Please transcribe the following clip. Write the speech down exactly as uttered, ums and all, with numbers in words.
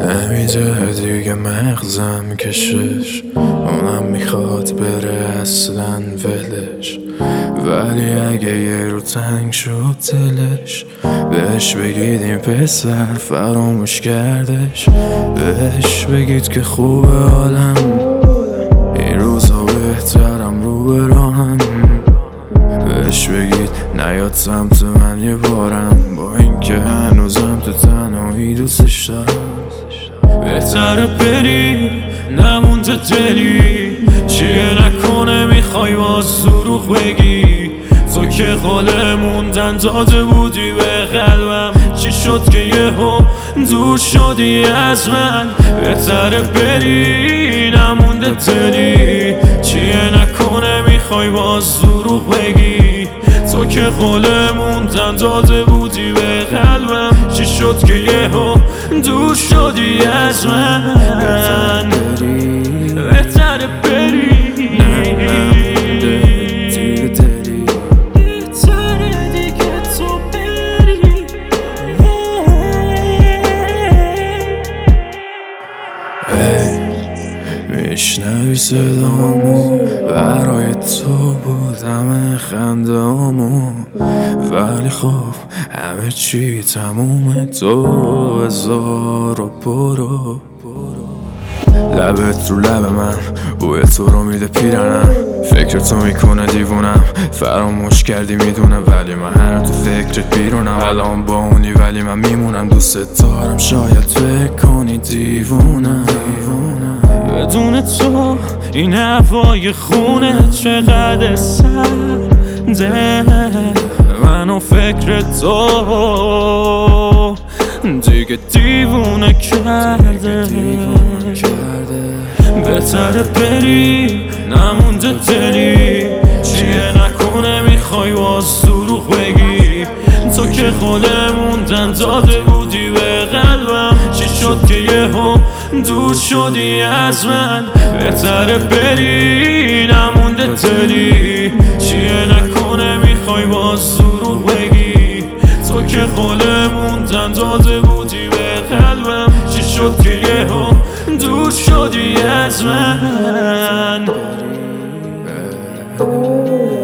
نمیده دیگه مغزم کشش، اونم میخواد بره اصلا ولش. ولی اگه یه رو تنگ شد دلش، بهش بگید این پسر فراموش کردش. بهش بگید که خوبه حالم، این روزا بهترم رو به راهم. بهش بگید نیاد سمت من یه بارم، با اینکه هنوزم تو تنهایی دوستش دارم. بهتره بری نمونده دلی، چیه نکنه میخوای باز دروغ بگی. تو که قاله موندن داده بودی به قلبم، چی شد که یهو دور شدی از من؟ بهتره بری نمونده دلی، چیه نکنه میخوای باز دروغ بگی. تو که قاله موندن داده بودی به قلبم، چی شد که یهو دور شدی از من؟ بهتره بری میشنوی صدامو، برای تو بود همه خندامو. ولی خب همه چی تمومه، تو هزار و برو. لبت رو لب من، بوی تو رو میده پیرنم. فکر تو میکنه دیوونم، فراموش کردی میدونم، ولی من هر تو فکرت بیرونم. الان با اونی ولی من میمونم، دوست دارم شاید فکر کنی دیوونم. بدون تو این هوای خونه چقدر سرده، منو فکر تو دیگه دیوونه کرده. بهتره بری نمونده دلی، چیه نکنه میخوای باز دروغ بگی. تو که خاله موندن داده بودی به قلبم، چی شد که یهو دور شدی از من؟ بهتره بری نمونده دلی، چیه نکنه میخوای باز دروغ بگی. تو که خاله موندن داده بودی به قلبم، چی شد که یهو دور شدی از من؟